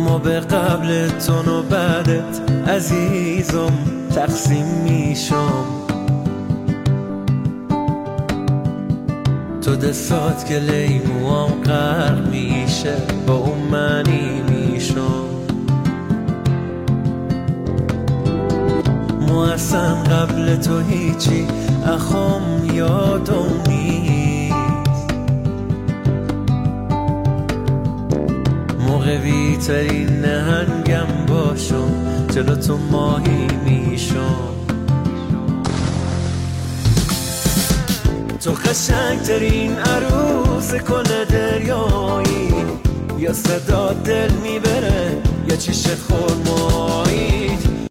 ما به قبل تو و بعدت عزیزم تقسیم میشم. تو دستات که لیموام غرق میشه با اون معنی میشم. ما اصلا قبل تو هیچی اخم یادم نیست. موقعی ترین نهنگم باشم جلو تو ماهی میشم. تو قشنگترین عروس کل دریایی، یا صدا دل میبره یا چیش خورمایی.